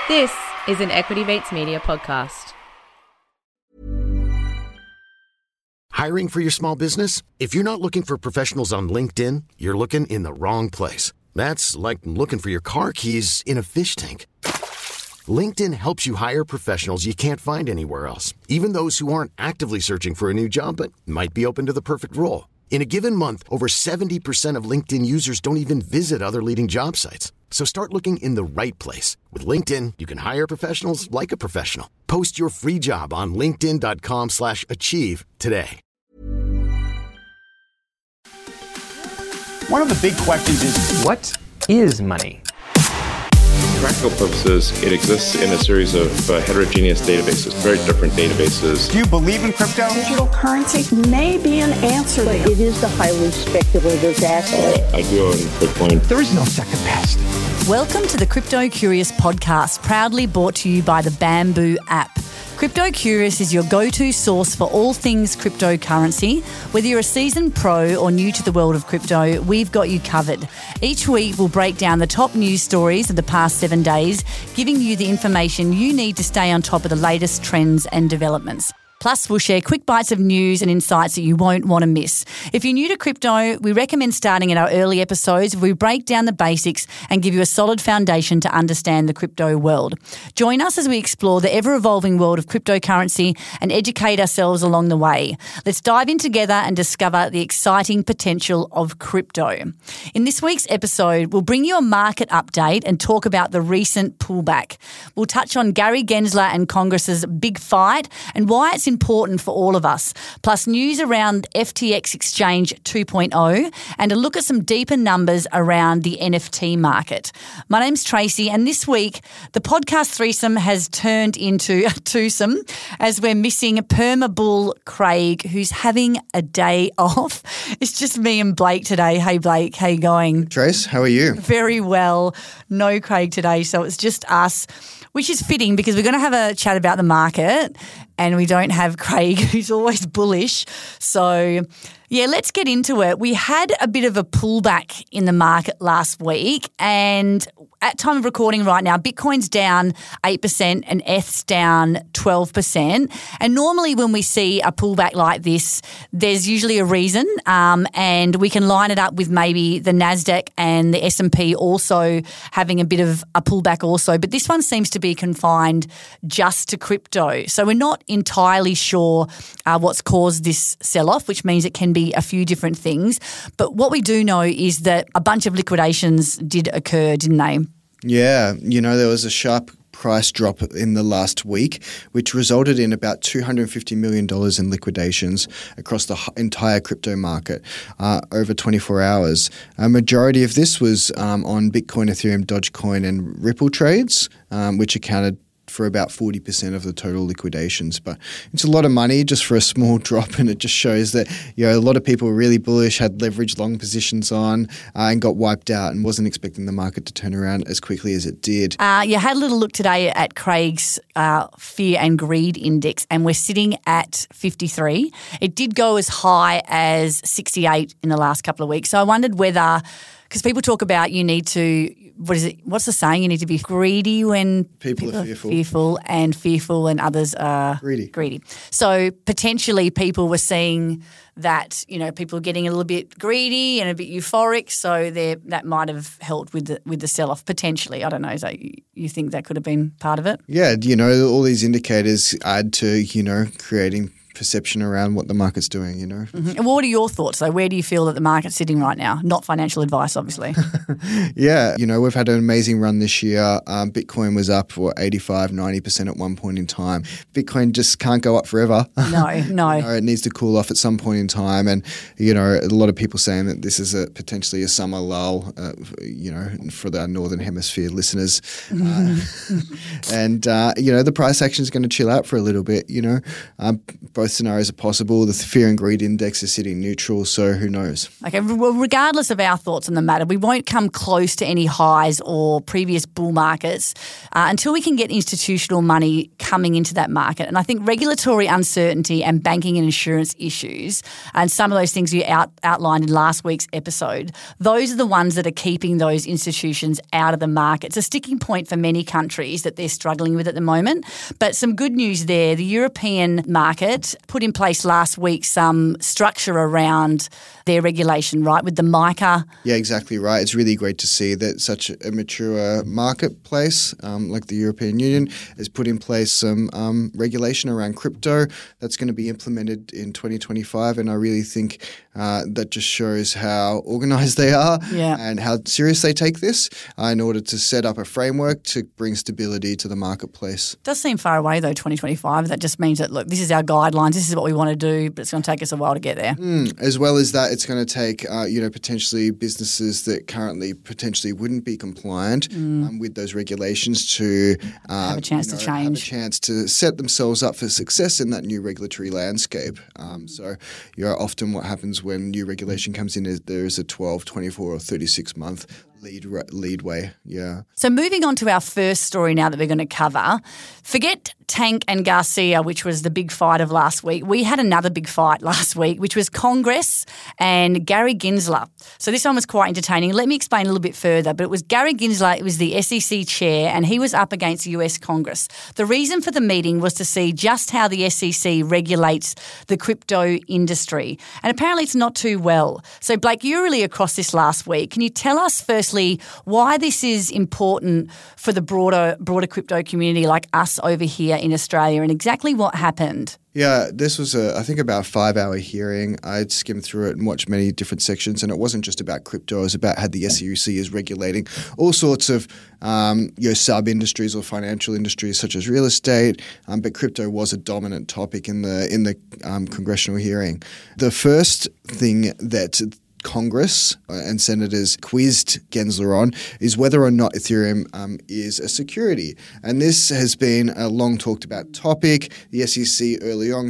This is an Equity Mates Media podcast. Hiring for your small business? If you're not looking for professionals on LinkedIn, you're looking in the wrong place. That's like looking for your car keys in a fish tank. LinkedIn helps you hire professionals you can't find anywhere else, even those who aren't actively searching for a new job but might be open to the perfect role. In a given month, over 70% of LinkedIn users don't even visit other leading job sites. So start looking in the right place. With LinkedIn, you can hire professionals like a professional. Post your free job on linkedin.com/achieve today. One of the big questions is, what is money? For practical purposes, it exists in a series of heterogeneous databases, very different databases. do you believe in crypto? Digital currency may be an answer, but it is a highly speculative asset. I do own Bitcoin. There is no second best. Welcome to the Crypto Curious podcast, proudly brought to you by the Bamboo app. Crypto Curious is your go-to source for all things cryptocurrency. Whether you're a seasoned pro or new to the world of crypto, we've got you covered. Each week, we'll break down the top news stories of the past 7 days, giving you the information you need to stay on top of the latest trends and developments. Plus, we'll share quick bites of news and insights that you won't want to miss. If you're new to crypto, we recommend starting in our early episodes where we break down the basics and give you a solid foundation to understand the crypto world. Join us as we explore the ever-evolving world of cryptocurrency and educate ourselves along the way. Let's dive in together and discover the exciting potential of crypto. In this week's episode, we'll bring you a market update and talk about the recent pullback. We'll touch on Gary Gensler and Congress's big fight and why it's important for all of us, plus news around FTX Exchange 2.0 and a look at some deeper numbers around the NFT market. My name's Tracy, and this week the podcast threesome has turned into a twosome as we're missing Permabull Craig, who's having a day off. It's just me and Blake today. Hey Blake, how you going? Trace, how are you? Very well. No Craig today, so it's just us, which is fitting because we're going to have a chat about the market and we don't have Craig, who's always bullish. So, yeah, let's get into it. We had a bit of a pullback in the market last week, and at time of recording right now, Bitcoin's down 8% and ETH's down 12%. And normally when we see a pullback like this, there's usually a reason, and we can line it up with maybe the NASDAQ and the S&P also having a bit of a pullback also. But this one seems to be confined just to crypto. So we're not entirely sure what's caused this sell-off, which means it can be a few different things. But what we do know is that a bunch of liquidations did occur, didn't they? Yeah, there was a sharp price drop in the last week, which resulted in about $250 million in liquidations across the entire crypto market over 24 hours. A majority of this was on Bitcoin, Ethereum, Dogecoin and Ripple trades, which accounted for about 40% of the total liquidations. But it's a lot of money just for a small drop, and it just shows that a lot of people were really bullish, had leveraged long positions on and got wiped out and wasn't expecting the market to turn around as quickly as it did. You had a little look today at Craig's Fear and Greed Index, and we're sitting at 53. It did go as high as 68 in the last couple of weeks. So I wondered whether, because people talk about you need to, what's the saying? You need to be greedy when people are fearful, and fearful and others are greedy. So potentially people were seeing that, people are getting a little bit greedy and a bit euphoric, so that might have helped with the sell-off potentially. I don't know. Is that, you think that could have been part of it? Yeah, all these indicators add to, creating perception around what the market's doing, Mm-hmm. And what are your thoughts, though? Where do you feel that the market's sitting right now? Not financial advice, obviously. Yeah, we've had an amazing run this year. Bitcoin was up for 85, 90% at one point in time. Bitcoin just can't go up forever. No. It needs to cool off at some point in time. And, a lot of people saying that this is potentially a summer lull, for the Northern Hemisphere listeners. And, the price action is going to chill out for a little bit, both scenarios are possible. The fear and greed index is sitting neutral, so who knows? Okay, well, regardless of our thoughts on the matter, we won't come close to any highs or previous bull markets until we can get institutional money coming into that market. And I think regulatory uncertainty and banking and insurance issues, and some of those things you outlined in last week's episode, those are the ones that are keeping those institutions out of the market. It's a sticking point for many countries that they're struggling with at the moment. But some good news there. The European market put in place last week some structure around their regulation, right, with the MICA. Yeah, exactly right. It's really great to see that such a mature marketplace like the European Union has put in place some regulation around crypto that's going to be implemented in 2025. And I really think that just shows how organised they are and how serious they take this in order to set up a framework to bring stability to the marketplace. It does seem far away, though, 2025. That just means that, look, this is our guidelines, this is what we want to do, but it's going to take us a while to get there. As well as that, it's going to take, potentially businesses that currently potentially wouldn't be compliant with those regulations to have a chance to change. Have a chance to set themselves up for success in that new regulatory landscape. So, often what happens when new regulation comes in is there is a 12, 24 or 36 month leadway. Yeah. So moving on to our first story now that we're going to cover, forget Tank and Garcia, which was the big fight of last week. We had another big fight last week, which was Congress and Gary Gensler. So this one was quite entertaining. Let me explain a little bit further. But it was Gary Gensler, it was the SEC chair, and he was up against the US Congress. The reason for the meeting was to see just how the SEC regulates the crypto industry. And apparently it's not too well. So Blake, you were really across this last week. Can you tell us firstly why this is important for the broader crypto community like us over here in Australia and exactly what happened? Yeah, this was I think about a 5-hour hearing. I skimmed through it and watched many different sections, and it wasn't just about crypto. It was about how the SEC is regulating all sorts of sub-industries or financial industries such as real estate, but crypto was a dominant topic in the congressional hearing. The first thing that Congress and senators quizzed Gensler on is whether or not Ethereum is a security. And this has been a long talked about topic. The SEC early on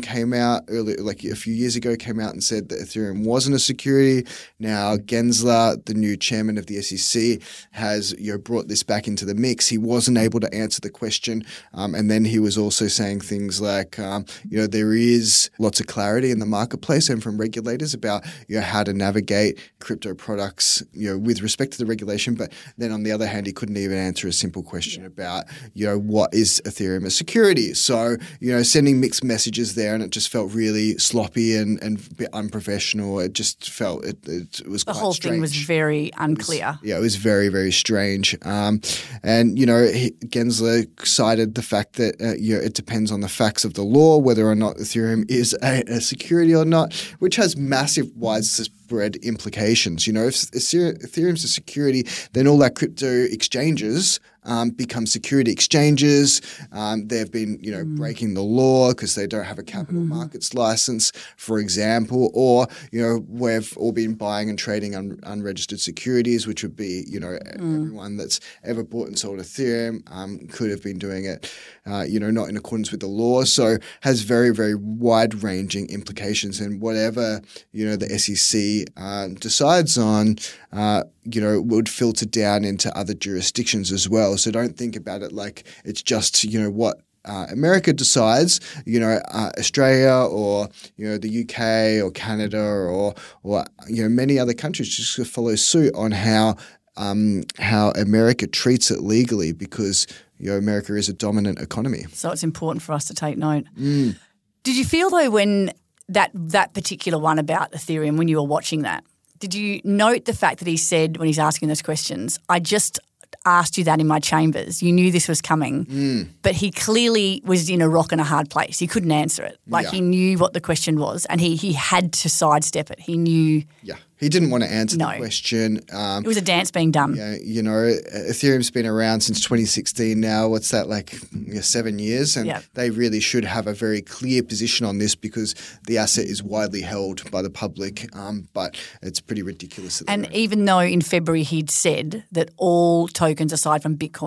like a few years ago, came out and said that Ethereum wasn't a security. Now Gensler, the new chairman of the SEC, has brought this back into the mix. He wasn't able to answer the question. And then he was also saying things like, there is lots of clarity in the marketplace and from regulators about how to navigate crypto products, with respect to the regulation. But then on the other hand, he couldn't even answer a simple question about, what is Ethereum a security? So, sending mixed messages there, and it just felt really sloppy and a bit unprofessional. It just felt it was quite strange. The whole thing was very unclear. It was very, very strange. Gensler cited the fact that, it depends on the facts of the law, whether or not Ethereum is a security or not, which has massive widespread implications. If Ethereum's a security, then all that crypto exchanges become security exchanges. They've been, breaking the law because they don't have a capital markets license, for example, or, we've all been buying and trading unregistered securities, which would be, everyone that's ever bought and sold Ethereum could have been doing it, not in accordance with the law. So has very, very wide-ranging implications, and whatever, the SEC decides on, would filter down into other jurisdictions as well. So don't think about it like it's just, what America decides, Australia or, the UK or Canada or many other countries just follow suit on how America treats it legally because, America is a dominant economy. So it's important for us to take note. Did you feel though when that particular one about Ethereum, when you were watching that, did you note the fact that he said when he's asking those questions, I just asked you that in my chambers. You knew this was coming. But he clearly was in a rock and a hard place. He couldn't answer it. He knew what the question was and he had to sidestep it. He knew. Yeah. He didn't want to answer the question. It was a dance being done. Yeah, Ethereum's been around since 2016 now. What's that, 7 years? And they really should have a very clear position on this because the asset is widely held by the public. But it's pretty ridiculous. And even though in February he'd said that all tokens aside from Bitcoin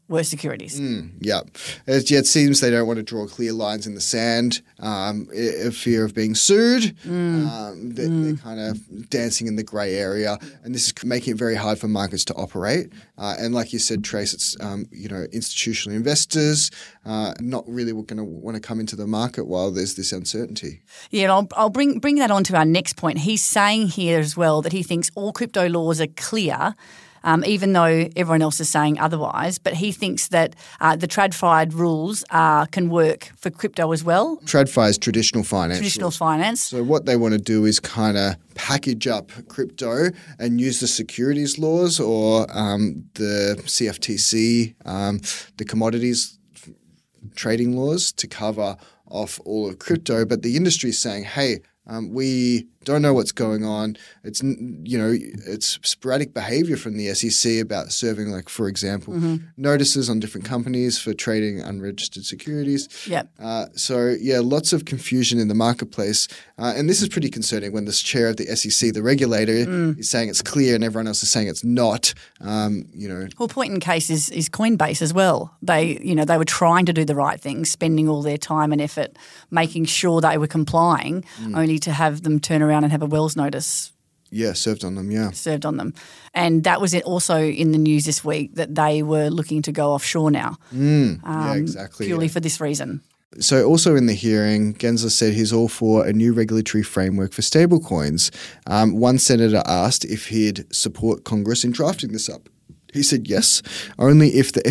were securities. Yeah. It seems they don't want to draw clear lines in the sand, fear of being sued. They're kind of dancing in the grey area, and this is making it very hard for markets to operate. And like you said, Trace, it's institutional investors not really going to want to come into the market while there's this uncertainty. Yeah, and I'll bring that on to our next point. He's saying here as well that he thinks all crypto laws are clear, even though everyone else is saying otherwise. But he thinks that the TradFi rules can work for crypto as well. TradFi is traditional finance. Traditional finance. So what they want to do is kind of package up crypto and use the securities laws or the CFTC, the commodities trading laws to cover off all of crypto. But the industry is saying, hey, we don't know what's going on. It's it's sporadic behavior from the SEC about serving, like, for example, notices on different companies for trading unregistered securities. Yep. Lots of confusion in the marketplace, and this is pretty concerning when the chair of the SEC, the regulator, is saying it's clear and everyone else is saying it's not. Well, point in case is Coinbase as well. They were trying to do the right thing, spending all their time and effort making sure they were complying, only to have them turn around and have a Wells notice. Yeah, served on them, Served on them. And that was also in the news this week that they were looking to go offshore now. Exactly. Purely for this reason. So also in the hearing, Gensler said he's all for a new regulatory framework for stablecoins. One senator asked if he'd support Congress in drafting this up. He said yes, only if the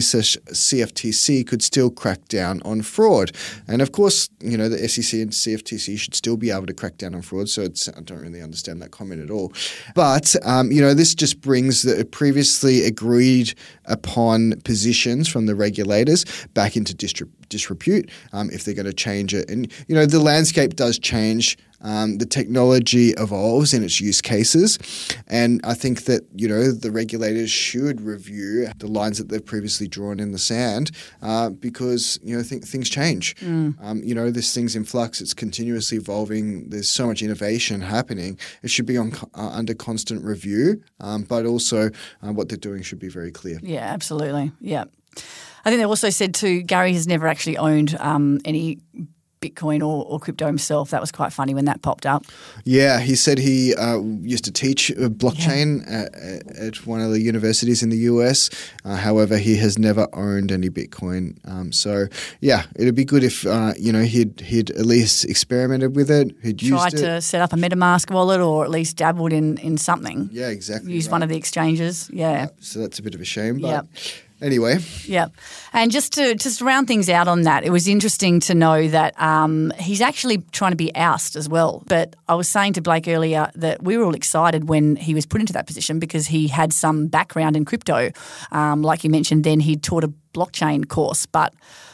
SEC/CFTC could still crack down on fraud. And of course, the SEC and CFTC should still be able to crack down on fraud, so I don't really understand that comment at all. But, this just brings the previously agreed upon positions from the regulators back into disrepute if they're going to change it. And, the landscape does change. The technology evolves in its use cases, and I think that the regulators should review the lines that they've previously drawn in the sand because things change. This thing's in flux; it's continuously evolving. There's so much innovation happening. It should be under constant review, but also what they're doing should be very clear. Yeah, absolutely. Yeah, I think they also said too. Gary has never actually owned any Bitcoin or crypto himself. That was quite funny when that popped up. Yeah, he said he used to teach blockchain at one of the universities in the US. However, he has never owned any Bitcoin. It'd be good if he'd at least experimented with it. He'd tried to set up a MetaMask wallet or at least dabbled in something. Yeah, exactly. Used one of the exchanges. Yeah. So that's a bit of a shame. But anyway. Yeah. And just to round things out on that, it was interesting to know that he's actually trying to be ousted as well. But I was saying to Blake earlier that we were all excited when he was put into that position because he had some background in crypto. Like you mentioned, then he taught a blockchain course, but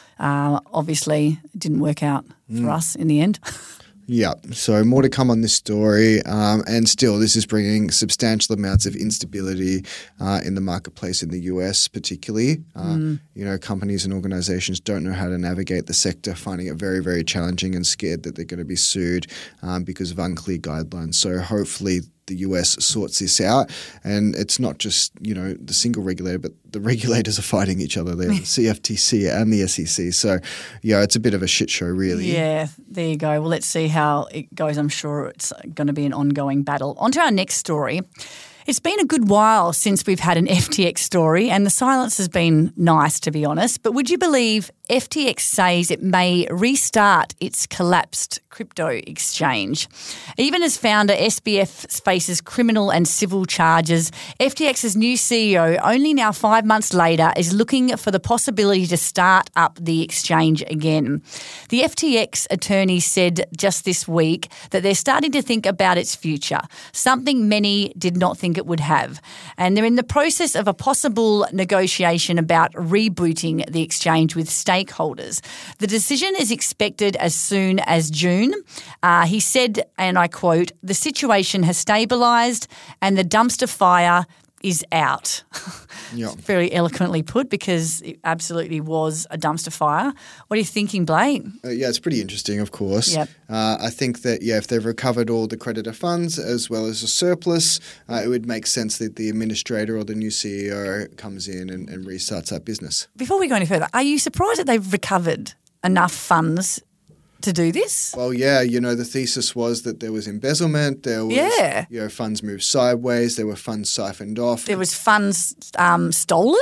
obviously it didn't work out for us in the end. Yeah, so more to come on this story, and still this is bringing substantial amounts of instability in the marketplace in the US particularly. Companies and organizations don't know how to navigate the sector, finding it very, very challenging and scared that they're going to be sued because of unclear guidelines. So hopefully the US sorts this out, and it's not just the single regulator, but the regulators are fighting each other there, the CFTC and the SEC. So it's a bit of a shit show, really. Yeah, there you go. Well, let's see how it goes. I'm sure it's going to be an ongoing battle. On to our next story. It's been a good while since we've had an FTX story, and the silence has been nice, to be honest. But would you believe FTX says it may restart its collapsed crypto exchange? Even as founder SBF faces criminal and civil charges, FTX's new CEO, only now 5 months later, is looking for the possibility to start up the exchange again. The FTX attorney said just this week that they're starting to think about its future, something many did not think it would have. And they're in the process of a possible negotiation about rebooting the exchange with stakeholders. The decision is expected as soon as June. He said, and I quote, "The situation has stabilised and the dumpster fire is out. Yeah. Very eloquently put, because it absolutely was a dumpster fire. What are you thinking, Blake? Yeah, it's pretty interesting, of course. Yep. I think that, if they've recovered all the creditor funds as well as a surplus, it would make sense that the administrator or the new CEO comes in and restarts that business. Before we go any further, are you surprised that they've recovered enough funds to do this? Well, yeah, the thesis was that there was embezzlement, there was funds moved sideways, there were funds siphoned off. There was funds stolen?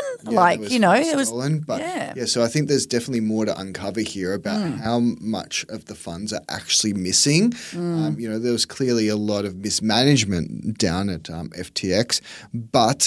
Stolen. But so I think there's definitely more to uncover here about how much of the funds are actually missing. There was clearly a lot of mismanagement down at FTX, but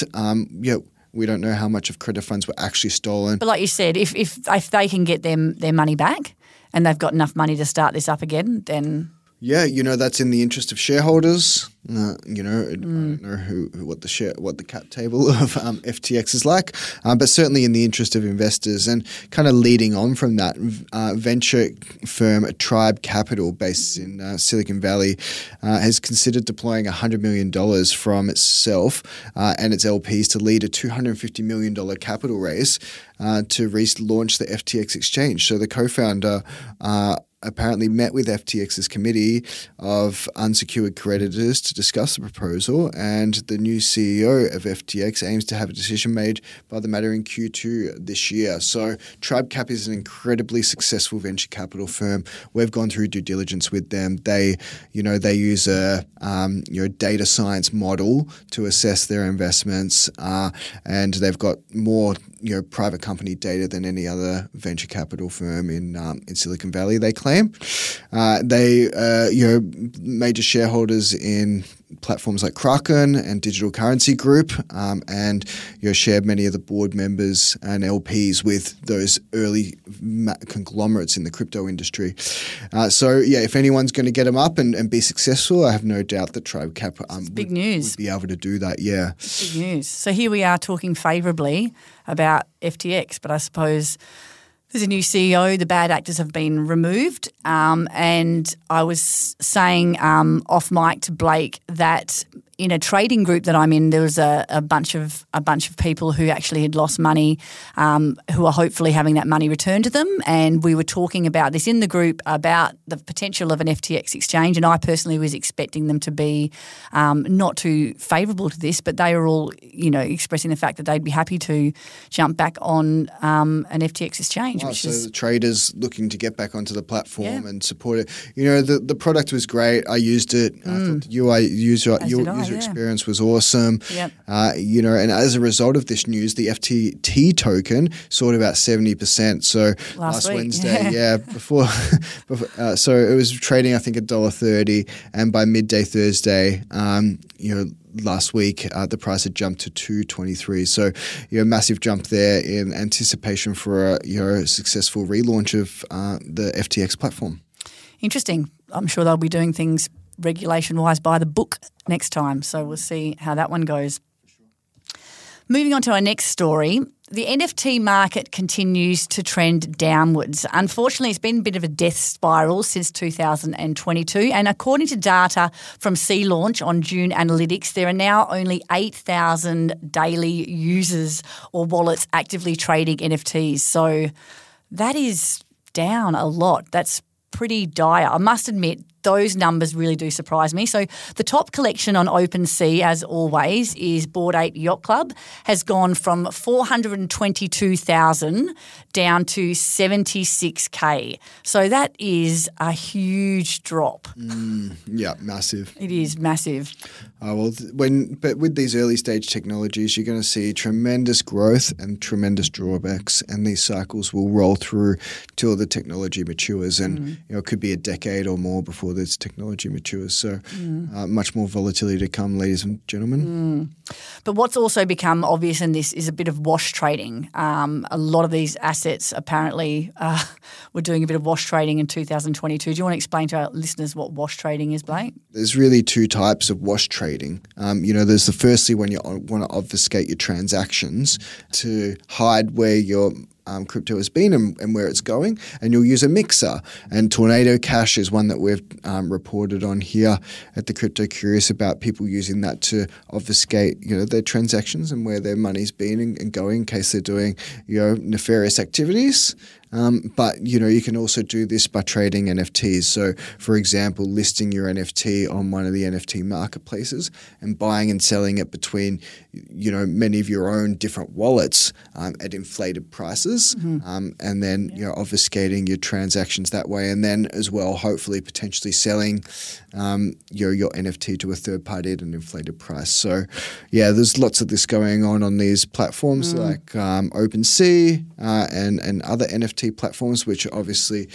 we don't know how much of credit funds were actually stolen. But like you said, if they can get their money back and they've got enough money to start this up again, then... Yeah, that's in the interest of shareholders. I don't know what the cap table of FTX is like, but certainly in the interest of investors. And kind of leading on from that, venture firm Tribe Capital, based in Silicon Valley, has considered deploying $100 million from itself and its LPs to lead a $250 million capital raise to relaunch the FTX exchange. So the co-founder apparently met with FTX's committee of unsecured creditors to discuss the proposal, and the new CEO of FTX aims to have a decision made by the matter in Q2 this year. So Tribe Cap is an incredibly successful venture capital firm. We've gone through due diligence with them. They use a data science model to assess their investments, and they've got more private company data than any other venture capital firm in Silicon Valley, they claim. They major shareholders in platforms like Kraken and Digital Currency Group, and shared many of the board members and LPs with those early conglomerates in the crypto industry. If anyone's going to get them up and be successful, I have no doubt that Tribe Cap big news. Would be able to do that. Yeah, big news. So here we are talking favourably about FTX, but I suppose there's a new CEO, the bad actors have been removed, and I was saying off mic to Blake that in a trading group that I'm in, there was a bunch of people who actually had lost money, who are hopefully having that money returned to them. And we were talking about this in the group about the potential of an FTX exchange. And I personally was expecting them to be not too favourable to this, but they were all, expressing the fact that they'd be happy to jump back on an FTX exchange. The traders looking to get back onto the platform and support it. The product was great. I used it. I thought the UI user experience was awesome. Yep. And as a result of this news, the FTT token soared about 70%. So last Wednesday, before so it was trading, I think, $1.30, and by midday Thursday, last week, the price had jumped to $2.23. So, massive jump there in anticipation for a successful relaunch of the FTX platform. Interesting. I'm sure they'll be doing things regulation-wise by the book next time. So we'll see how that one goes. Moving on to our next story, the NFT market continues to trend downwards. Unfortunately, it's been a bit of a death spiral since 2022. And according to data from C-Launch on June Analytics, there are now only 8,000 daily users or wallets actively trading NFTs. So that is down a lot. That's pretty dire. I must admit, those numbers really do surprise me. So the top collection on OpenSea, as always, is Bored Ape Yacht Club, has gone from 422,000 down to 76K. So that is a huge drop. Yeah, massive. It is massive. But with these early stage technologies, you're going to see tremendous growth and tremendous drawbacks, and these cycles will roll through till the technology matures, and it could be a decade or more before this technology matures. So much more volatility to come, ladies and gentlemen. But what's also become obvious in this is a bit of wash trading. A lot of these assets apparently were doing a bit of wash trading in 2022. Do you want to explain to our listeners what wash trading is, Blake? There's really two types of wash trading. There's firstly when you want to obfuscate your transactions to hide where your crypto has been and where it's going, and you'll use a mixer. And Tornado Cash is one that we've reported on here at the Crypto Curious about people using that to obfuscate, their transactions and where their money's been and going in case they're doing, nefarious activities. But, you can also do this by trading NFTs. So, for example, listing your NFT on one of the NFT marketplaces and buying and selling it between, many of your own different wallets at inflated prices, and then, obfuscating your transactions that way. And then as well, hopefully, potentially selling your NFT to a third party at an inflated price. So, yeah, there's lots of this going on these platforms like OpenSea and other NFT platforms, which obviously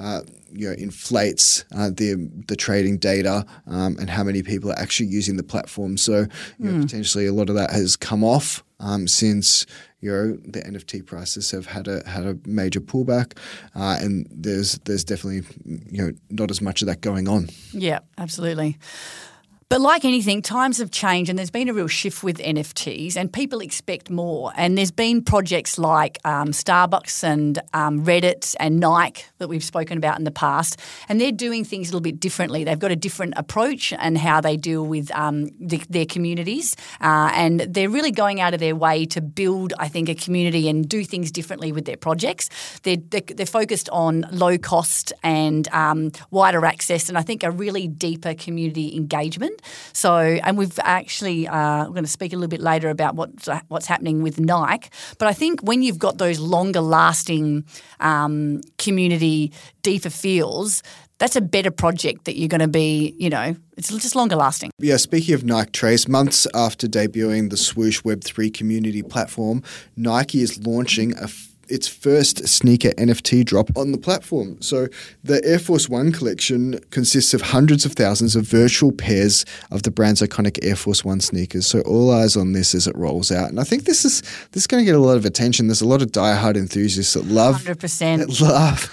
inflates the trading data and how many people are actually using the platform. So potentially a lot of that has come off since the NFT prices have had a major pullback, and there's definitely not as much of that going on. Yeah, absolutely. But like anything, times have changed and there's been a real shift with NFTs and people expect more. And there's been projects like Starbucks and Reddit and Nike that we've spoken about in the past, and they're doing things a little bit differently. They've got a different approach and how they deal with their communities, and they're really going out of their way to build, I think, a community and do things differently with their projects. They're focused on low cost and wider access, and I think a really deeper community engagement. So, and we've actually we're going to speak a little bit later about what's happening with Nike. But I think when you've got those longer lasting community, deeper feels, that's a better project that you're going to be, it's just longer lasting. Yeah, speaking of Nike, Trace, months after debuting the Swoosh Web3 community platform, Nike is launching its first sneaker NFT drop on the platform. So the Air Force One collection consists of hundreds of thousands of virtual pairs of the brand's iconic Air Force One sneakers. So all eyes on this as it rolls out. And I think this is going to get a lot of attention. There's a lot of diehard enthusiasts that love 100%.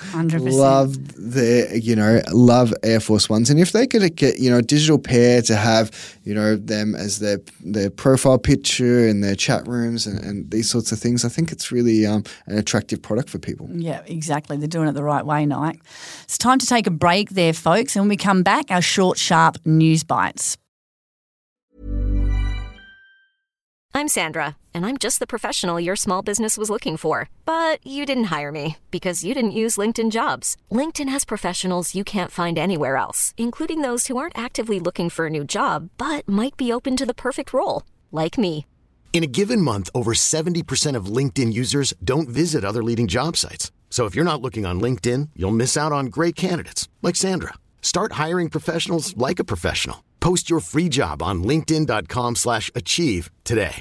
Love Air Force Ones. And if they could get, a digital pair to have, them as their profile picture in their chat rooms and these sorts of things, I think it's really an attractive product for people. Yeah, exactly. They're doing it the right way, Nike. It's time to take a break there, folks. And when we come back, our short, sharp news bites. I'm Sandra, and I'm just the professional your small business was looking for. But you didn't hire me because you didn't use LinkedIn Jobs. LinkedIn has professionals you can't find anywhere else, including those who aren't actively looking for a new job, but might be open to the perfect role, like me. In a given month, over 70% of LinkedIn users don't visit other leading job sites. So if you're not looking on LinkedIn, you'll miss out on great candidates like Sandra. Start hiring professionals like a professional. Post your free job on linkedin.com/achieve today.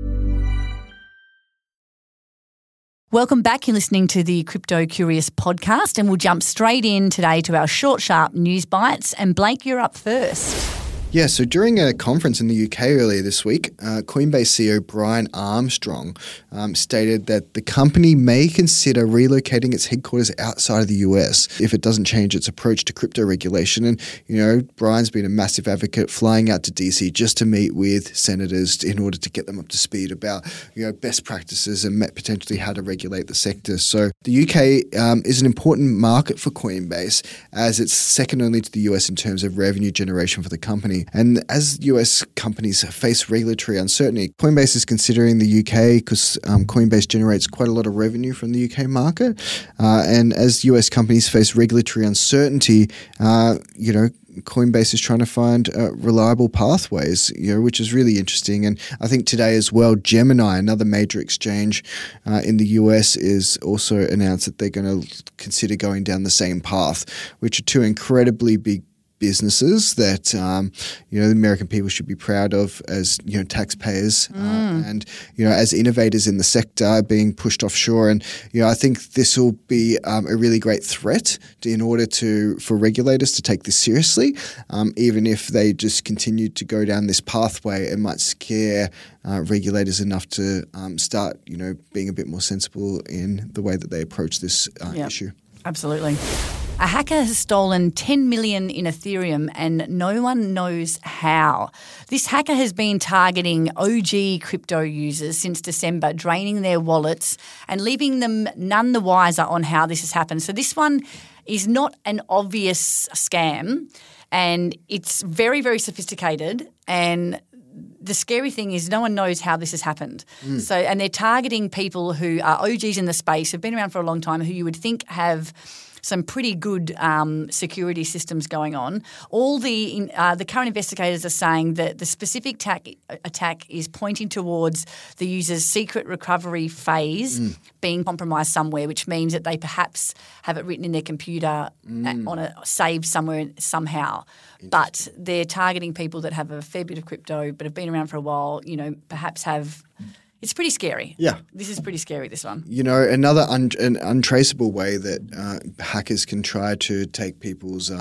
Welcome back. You're listening to the Crypto Curious podcast, and we'll jump straight in today to our short, sharp news bites. And Blake, you're up first. Yeah, so during a conference in the UK earlier this week, Coinbase CEO Brian Armstrong stated that the company may consider relocating its headquarters outside of the US if it doesn't change its approach to crypto regulation. And, Brian's been a massive advocate flying out to DC just to meet with senators in order to get them up to speed about, best practices and potentially how to regulate the sector. So the UK is an important market for Coinbase as it's second only to the US in terms of revenue generation for the company. And as US companies face regulatory uncertainty, Coinbase is considering the UK because Coinbase generates quite a lot of revenue from the UK market. And as US companies face regulatory uncertainty, Coinbase is trying to find reliable pathways, which is really interesting. And I think today as well, Gemini, another major exchange in the US, is also announced that they're going to consider going down the same path, which are two incredibly big businesses that the American people should be proud of as taxpayers and as innovators in the sector being pushed offshore. And I think this will be a really great threat for regulators to take this seriously. Even if they just continue to go down this pathway, it might scare regulators enough to start being a bit more sensible in the way that they approach this issue. Absolutely. A hacker has stolen 10 million in Ethereum and no one knows how. This hacker has been targeting OG crypto users since December, draining their wallets and leaving them none the wiser on how this has happened. So this one is not an obvious scam and it's very, very sophisticated, and the scary thing is no one knows how this has happened. So, and they're targeting people who are OGs in the space, have been around for a long time, who you would think have some pretty good security systems going on. All the current investigators are saying that the specific attack is pointing towards the user's secret recovery phase being compromised somewhere, which means that they perhaps have it written in their computer saved somewhere somehow. But they're targeting people that have a fair bit of crypto but have been around for a while, perhaps have – it's pretty scary. Yeah. This is pretty scary, this one. Another an untraceable way that hackers can try to take people's,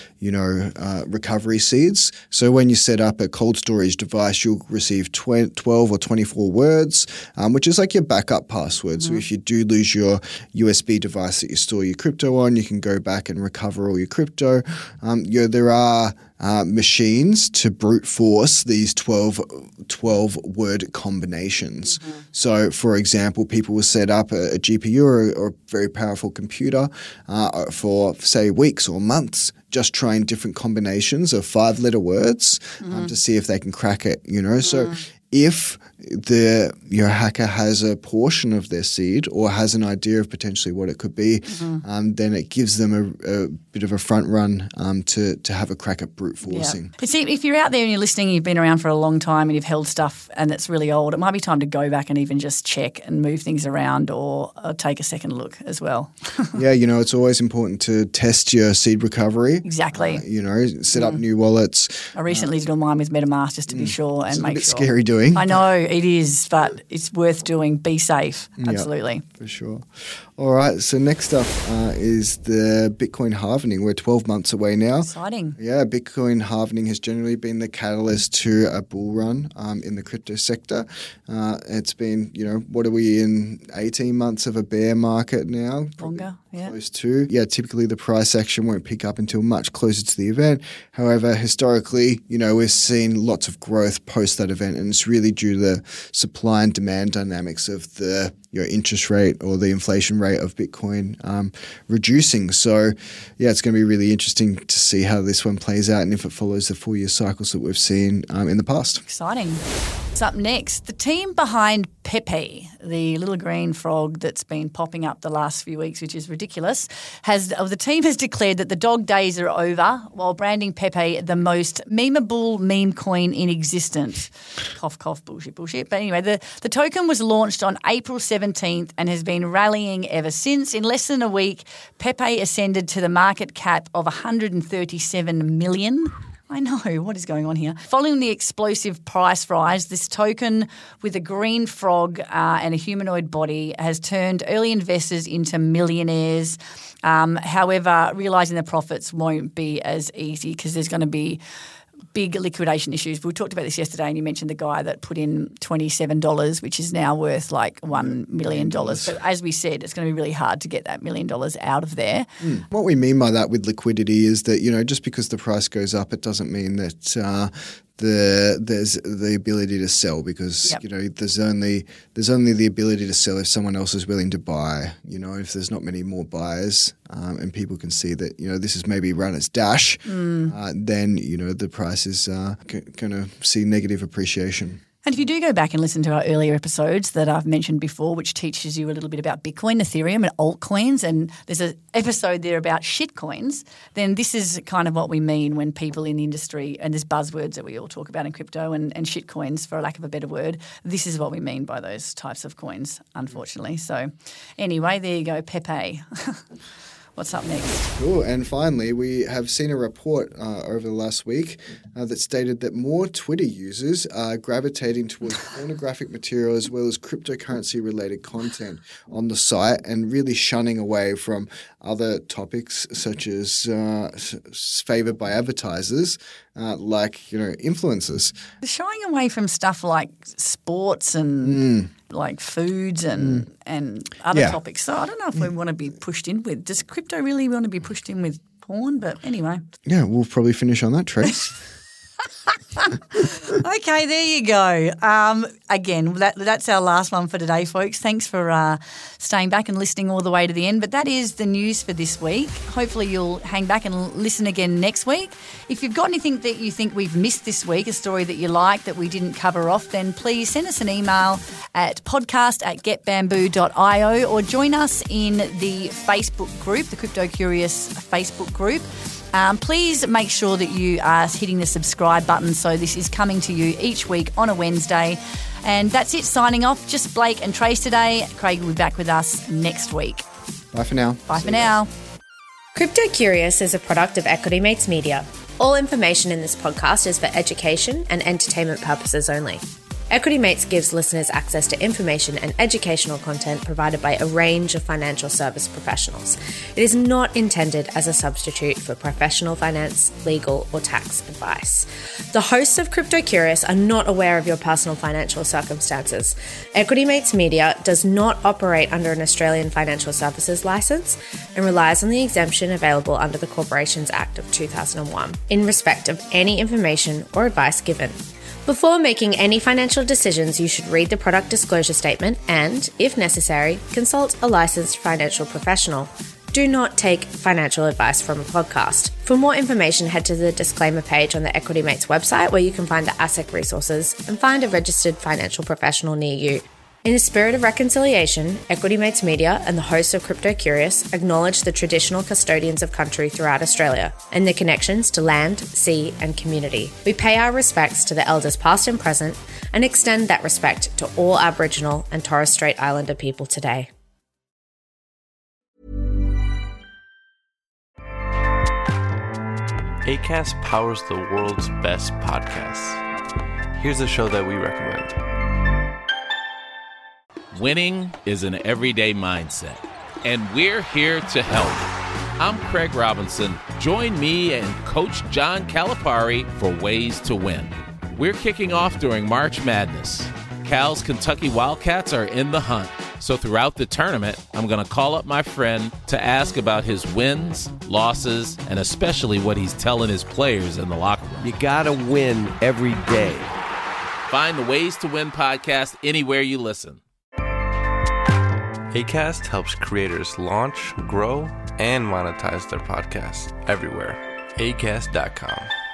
recovery seeds. So when you set up a cold storage device, you'll receive 12 or 24 words, which is like your backup password. So if you do lose your USB device that you store your crypto on, you can go back and recover all your crypto. There are machines to brute force these 12 word combinations. So, for example, people will set up a GPU or a very powerful computer for, say, weeks or months, just trying different combinations of 5-letter words to see if they can crack it, So if your hacker has a portion of their seed or has an idea of potentially what it could be, then it gives them a bit of a front run to have a crack at brute forcing. Yeah. But see, if you're out there and you're listening, you've been around for a long time and you've held stuff and it's really old, it might be time to go back and even just check and move things around or take a second look as well. Yeah, it's always important to test your seed recovery. Exactly. Set up new wallets. I recently did all mine with MetaMask just to be sure and make sure. It's a bit scary doing. I know, it is, but it's worth doing. Be safe. Absolutely. Yep, for sure. All right, so next up is the Bitcoin halvening. We're 12 months away now. Exciting. Yeah, Bitcoin halvening has generally been the catalyst to a bull run in the crypto sector. It's been, what are we in, 18 months of a bear market now? Longer, yeah. Close to. Yeah, typically the price action won't pick up until much closer to the event. However, historically, we've seen lots of growth post that event, and it's really due to the supply and demand dynamics of your interest rate or the inflation rate of Bitcoin reducing. So, yeah, it's going to be really interesting to see how this one plays out and if it follows the 4-year cycles that we've seen in the past. Exciting. What's up next? The team behind Pepe, the little green frog that's been popping up the last few weeks, which is ridiculous, the team has declared that the dog days are over while branding Pepe the most memeable meme coin in existence. Cough, cough, bullshit, bullshit. But anyway, the token was launched on April 17th and has been rallying ever since. In less than a week, Pepe ascended to the market cap of 137 million. I know, what is going on here? Following the explosive price rise, this token with a green frog and a humanoid body has turned early investors into millionaires. However, realising the profits won't be as easy because there's going to be big liquidation issues. We talked about this yesterday and you mentioned the guy that put in $27, which is now worth like $1 million. But as we said, it's going to be really hard to get that $1 million out of there. What we mean by that with liquidity is that, just because the price goes up, it doesn't mean that there's the ability to sell because there's only the ability to sell if someone else is willing to buy. If there's not many more buyers and people can see that this is maybe run its dash, then the price is going to see negative appreciation. And if you do go back and listen to our earlier episodes that I've mentioned before, which teaches you a little bit about Bitcoin, Ethereum and altcoins, and there's an episode there about shitcoins, then this is kind of what we mean when people in the industry, and there's buzzwords that we all talk about in crypto and shitcoins, for lack of a better word, this is what we mean by those types of coins, unfortunately. So anyway, there you go, Pepe. What's up next? Cool. And finally, we have seen a report over the last week that stated that more Twitter users are gravitating towards pornographic material as well as cryptocurrency-related content on the site and really shunning away from other topics such as favoured by advertisers influencers. Shying away from stuff like sports and like foods and other topics. So I don't know if we want to be pushed in with. Does crypto really want to be pushed in with porn? But anyway. Yeah, we'll probably finish on that, Trace. Okay, there you go. Again, that's our last one for today, folks. Thanks for staying back and listening all the way to the end. But that is the news for this week. Hopefully you'll hang back and listen again next week. If you've got anything that you think we've missed this week, a story that you like that we didn't cover off, then please send us an email at podcast@getbamboo.io or join us in the Facebook group, the Crypto Curious Facebook group. Please make sure that you are hitting the subscribe button so this is coming to you each week on a Wednesday. And that's it, signing off. Just Blake and Trace today. Craig will be back with us next week. Bye for now. Bye for now. Crypto Curious is a product of Equity Mates Media. All information in this podcast is for education and entertainment purposes only. Equity Mates gives listeners access to information and educational content provided by a range of financial service professionals. It is not intended as a substitute for professional finance, legal, or tax advice. The hosts of Crypto Curious are not aware of your personal financial circumstances. Equity Mates Media does not operate under an Australian Financial Services licence and relies on the exemption available under the Corporations Act of 2001 in respect of any information or advice given. Before making any financial decisions, you should read the product disclosure statement and, if necessary, consult a licensed financial professional. Do not take financial advice from a podcast. For more information, head to the disclaimer page on the Equity Mates website where you can find the ASIC resources and find a registered financial professional near you. In the spirit of reconciliation, Equity Mates Media and the hosts of Crypto Curious acknowledge the traditional custodians of country throughout Australia and their connections to land, sea and community. We pay our respects to the elders past and present and extend that respect to all Aboriginal and Torres Strait Islander people today. Acast powers the world's best podcasts. Here's a show that we recommend. Winning is an everyday mindset, and we're here to help. I'm Craig Robinson. Join me and Coach John Calipari for Ways to Win. We're kicking off during March Madness. Cal's Kentucky Wildcats are in the hunt, so throughout the tournament, I'm going to call up my friend to ask about his wins, losses, and especially what he's telling his players in the locker room. You got to win every day. Find the Ways to Win podcast anywhere you listen. Acast helps creators launch, grow, and monetize their podcasts everywhere. Acast.com.